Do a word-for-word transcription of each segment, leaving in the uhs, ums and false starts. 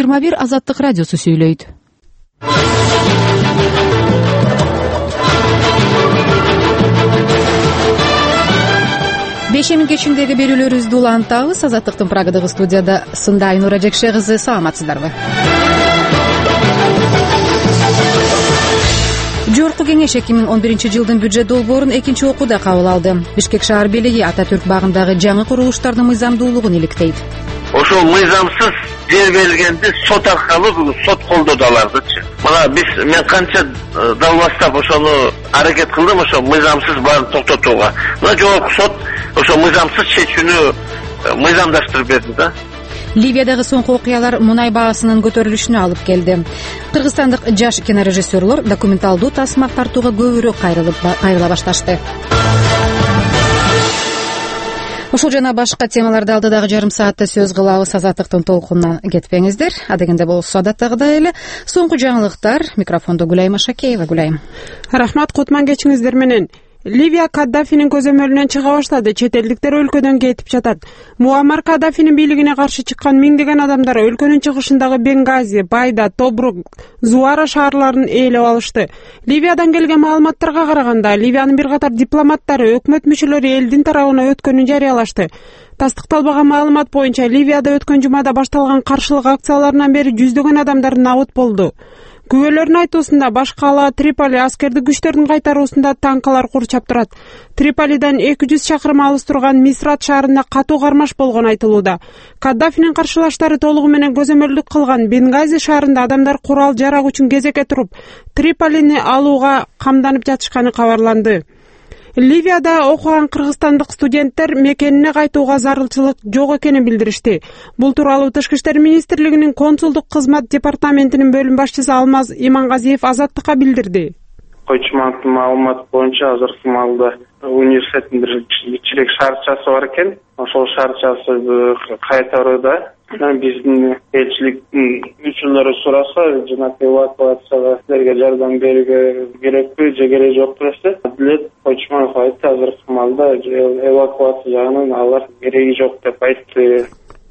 жыйырма бир Азаттык радиосу сүйлөйт. Бешемин кечиндеги берүүлөрүбүздү улантабыз. Азаттыктын Прагадагы студияда Сындай Нура Жекше кызы. Саламатсыздарбы? Жогорку кеңеш эки миң он биринчи жылдын бюджет долбоорун экинчи окууда кабыл алды. Бишкек шаар бийлиги Ата Түрк багындагы жаңы курулуштардын мыйзамдуулугун иликтейт. Ошол мыйзамсыз жер берилгенди сот аркылуу бүгүн сот колдоду алардычы. Мына биз мен канча далбастап ошону аракет кылдым, ошо мыйзамсыз баарын токтотууга. Мына жогорку сот ошо мыйзамсыз чечүүнү мыйзамдаштырып берди да. Ливиядагы соңку окуялар мунай баасынын көтөрүлүшүнө алып келди. Кыргызстандык жаш кинорежиссерлор документалдуу тасма тартууга көбүрөөк кайрыла башташты. Ушул жана башка темаларды алдыдагы жарым саатта сөз кылабыз. Азаттыктын толкунунан кетпеңиздер. Адегенде болсо адаттагыдай эле соңку жаңылыктар. Микрофондо Гүлайым Ашакеева. Гүлайым. Рахмат, кутман кечиңиздер менен. Ливия Каддафинин көзөмөлүнөн чыга баштады. Чет элдиктер өлкөдөн кетип жатат. Муаммар Каддафинин бийлигине каршы чыккан миңдеген адамдар өлкөнүн чыгышындагы Бенгази, Байда, Тобрук, Зуара шаарларын ээлеп алышты. Ливиядан келген маалыматтарга караганда, Ливиянын бир катар дипломаттары өкмөт мүчөлөрү элдин тарабына өткөнүн жарыялашты. Тастыкталбаган маалымат боюнча Ливияда өткөн жумада башталган каршылык акцияларынан бери жүздөгөн адамдар набыт болду. Күбөлөрдүн айтуусунда баш калаа Триполи аскердик күчтөрдүн кайтаруусунда танкалар курчап турат. Триполиден эки жүз чакырым алыс турган Мисрат шаарында катуу кармаш болгон айтылууда. Каддафинин каршылаштары толугу менен көзөмөлдүк кылган Бенгази шаарында адамдар курал жарак үчүн кезекке туруп, Триполини алууга камданып жатышканы кабарланды. Ливияда окуган кыргызстандык студенттер мекенине кайтууга зарылчылык жок экенин билдиришти. Бул тууралуу Тышкы иштер министрлигинин консулдук кызмат департаментинин бөлүм башчысы Алмаз Имангазиев Азаттыкка билдирди. Койчумановдун маалыматы боюнча азыркы маалда университеттин бир кичирээк шаарчасы бар экен. Ошол шаарчасы кайтарууда. Биздин элчиликтин мүчөлөрү сураса, жана эвакуацияга силерге жардам берүүгө керекпи же кереги жокпу десе, Адилет Койчуманов айтты, азыркы маалда эвакуация жагынан алар кереги жок деп айтты.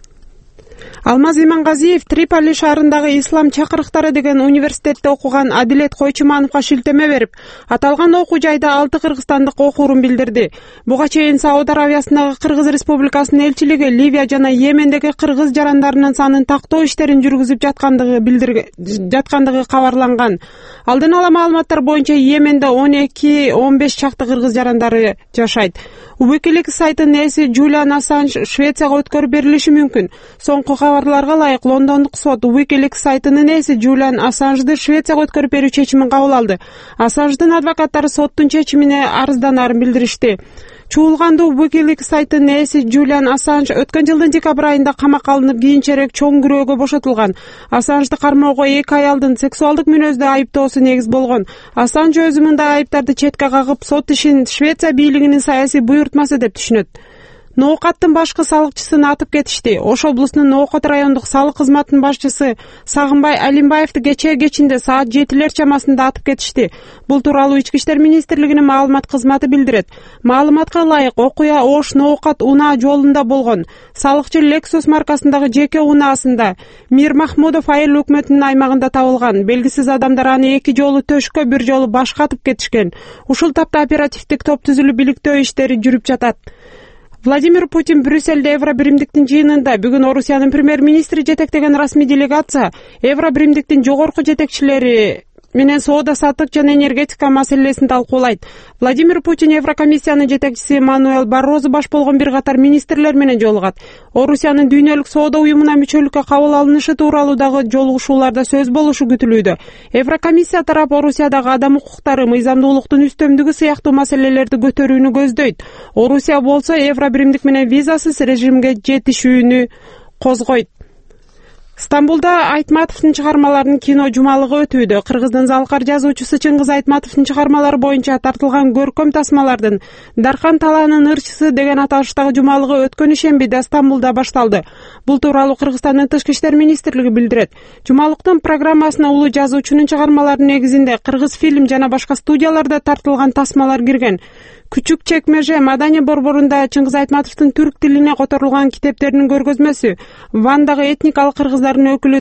Алмаз Имангазиев Триполи шаарындагы Ислам чакырыктары деген университетте окуган Адилет Койчумановго шилтеме берип, аталган окуу жайда алты кыргызстандык окуурун билдирди. Буга чейин Сауд Аравиясындагы Кыргыз Республикасынын элчилиги Ливия жана Йемендеги кыргыз жарандарынын санын тактоо иштерин жүргүзүп жаткандыгы билдирген жаткандыгы кабарланган. Алдын ала маалыматтар боюнча Йеменде он эки он беш чакты кыргыз жарандары жашайт. Wikileaks сайтынын ээси Джулиан Ассанж Швецияга өткөрүп берилиши мүмкүн. Соңку кабарларга ылайык Лондондук сот Wikileaks сайтынын ээси Джулиан Ассанжды Швецияга өткөрүп берүү чечимин кабыл алды. Ассанждын адвокаттары соттун чечимине арызданарын билдиришти. Чуулгандуу Wikileaks сайтынын ээси Джулиан Ассанж өткөн жылдын декабрь айында камакка алынып, кийинчерээк чоң күрөөгө бошотулган. Ассанжды кармоого эки аялдын сексуалдык мүнөздө айыптоосу негиз болгон. Ассанж өзү мындай айыптарды четке кагып, сот ишин Швеция бийлигинин саясий буйртмасы деп түшүнөт. Ноокаттын башкы салыкчысын атып кетишти. Ош облусунун Ноокат райондук салык кызматынын башчысы Сагынбай Алимбаевди кечээ кечинде саат жетилер чамасында атып кетишти. Бул тууралуу Ички иштер министрлигинин маалымат кызматы билдирет. Маалыматка ылайык, окуя Ош Ноокат унаа жолунда болгон. Салыкчы Lexus маркасындагы жеке унаасында Мир Махмудов айыл өкмөтүнүн аймагында табылган. Белгисиз адамдар аны эки жолу төшкө, бир жолу башка атып кетишкен. Ушул тапта оперативдик топ түзүлүп иликтөө иштери жүрүп жатат. Владимир Путин Брюссельде Евробиримдиктин жыйынында бүгүн Орусиянын премьер-министри жетектеген расмий делегация Евробиримдиктин жогорку жетекчилери менен соода саттык жана энергетика маселесин талкуулайт. Владимир Путин Еврокомиссиянын жетекчиси Мануэл Баррозу баш болгон бир катар министрлер менен жолугат. Орусиянын дүйнөлүк соода уюмуна мүчөлүккө кабыл алынышы тууралуудагы жолугушууларда сөз болушу күтүлүүдө. Еврокомиссия тарап Орусиядагы адам укуктары, мыйзамдуулуктун үстөмдүгү сыяктуу маселелерди көтөрүүнү көздөйт. Орусия болсо Евробиримдик менен визасыз режимге жетишүүнү козгойт. Стамбулда Айтматовдун чыгармаларынын кино жумалыгы өтүүдө. Кыргыздын залкар жазуучусу Чыңгыз Айтматовдун чыгармалары боюнча тартылган көркөм тасмалардын Дархан Талаанын ырчысы деген аталыштагы жумалыгы өткөн ишембиде Стамбулда башталды. Бул тууралуу Кыргызстандын Тышкы иштер министрлиги билдирет. Жумалыктын программасына улуу жазуучунун чыгармаларынын негизинде Кыргыз фильм жана башка студияларда тартылган тасмалар кирген. Күчүк Чекмеже Маданий борборунда Чыңгыз Айтматовдун түрк тилине которулган китептеринин көргөзмөсү, Вандагы этникалык кыргыздардын өкүлү